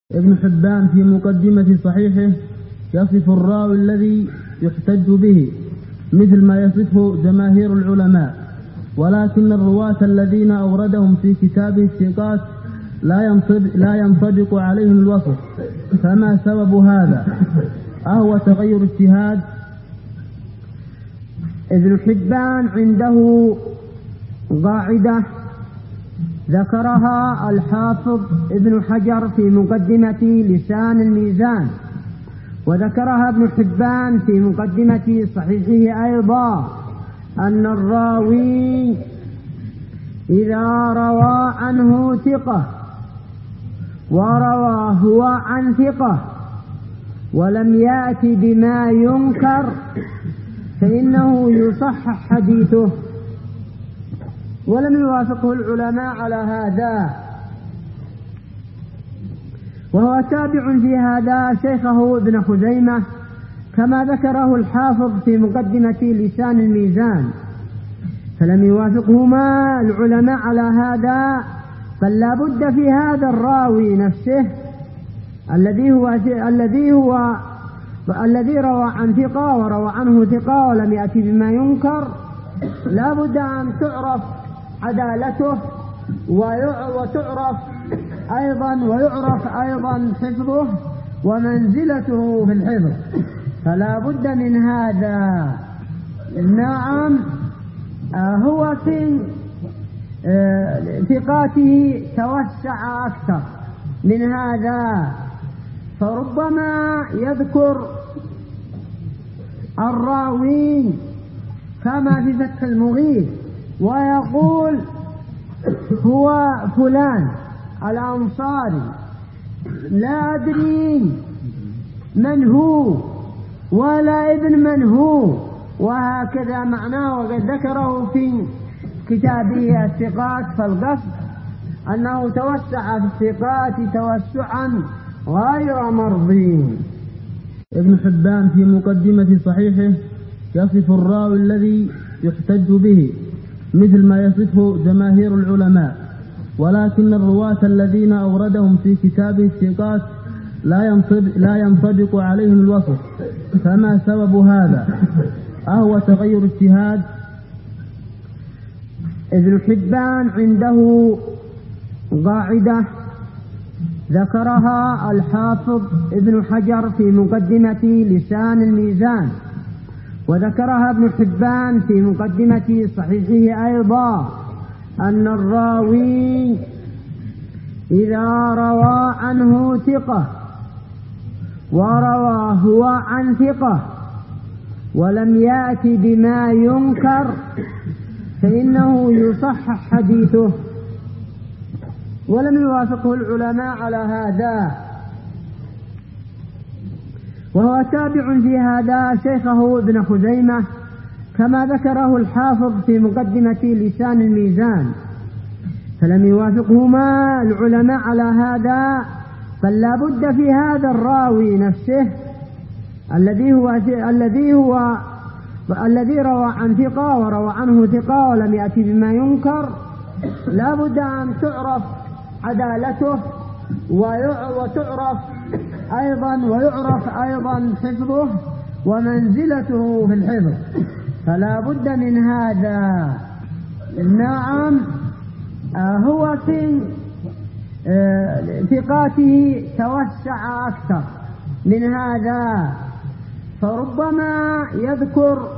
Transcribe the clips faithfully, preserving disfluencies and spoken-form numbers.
ابن حبان في مقدمة صحيحه يصف الراوي الذي يحتج به مثل ما يصفه جماهير العلماء، ولكن الرواة الذين أوردهم في كتابه الثقات لا ينطبق عليهم الوصف. فما سبب هذا؟ أهو تغير اجتهاد؟ ابن حبان عنده قاعدة ذكرها الحافظ ابن حجر في مقدمة لسان الميزان، وذكرها ابن حبان في مقدمة صحيحه أيضا، أن الراوي إذا روى عنه ثقة وروى هو عن ثقة ولم يأتي بما ينكر فإنه يصحح حديثه، ولم يوافقه العلماء على هذا. وهو تابع في هذا شيخه ابن خزيمة كما ذكره الحافظ في مقدمة لسان الميزان، فلم يوافقهما العلماء على هذا، بل لا بد في هذا الراوي نفسه الذي هو الذي هو الذي روى عن ثقة وروى عنه ثقة ولم يأتي بما ينكر، لا بد أن تعرف عدالته وتعرف أيضا ويعرف أيضا حفظه ومنزلته في الحفظ، فلا بد من هذا. نعم، هو في ثقاته توسع أكثر من هذا، فربما يذكر الراوي كما في فتح المغيث ويقول هو فلان الأنصاري لا أدري من هو ولا ابن من هو، وهكذا معناه. وقد ذكره في كتابه الثقات، فالقصد أنه توسع في الثقات توسعا غير مرضي. ابن حبان في مقدمة صحيحه يصف الراوي الذي يحتج به مثل ما يصفه جماهير العلماء، ولكن الرواة الذين أوردهم في كتابه الثقات لا ينطبق عليهم الوصف. فما سبب هذا؟ أهو تغير اجتهاد؟ ابن حبان عنده قاعدة ذكرها الحافظ ابن حجر في مقدمة لسان الميزان، وذكرها ابن حبان في مقدمة صحيحه أيضا، أن الراوي إذا روى عنه ثقة وروى هو عن ثقة ولم يأتي بما ينكر فإنه يصحح حديثه، ولم يوافقه العلماء على هذا. وهو تابع في هذا شيخه ابن خزيمة كما ذكره الحافظ في مقدمة لسان الميزان، فلم يوافقهما العلماء على هذا، بل لا بد في هذا الراوي نفسه الذي هو الذي هو الذي روى عن ثقة وروى عنه ثقة ولم يأتي بما ينكر، لا بد أن تعرف عدالته وتعرف أيضا ويعرف أيضا حفظه ومنزلته في الحفظ، فلا بد من هذا. نعم، هو في ثقاته توسع أكثر من هذا، فربما يذكر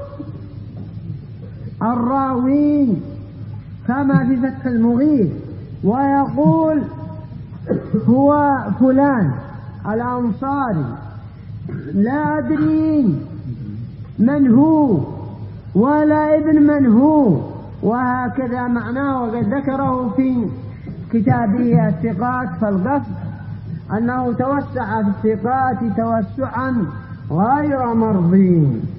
الراوي كما في فتح المغيث ويقول هو فلان الأنصاري لا أدري من هو ولا ابن من هو، وهكذا معناه. وقد ذكره في كتابه الثقات، فالقصد أنه توسع في الثقات توسعا غير مرضي.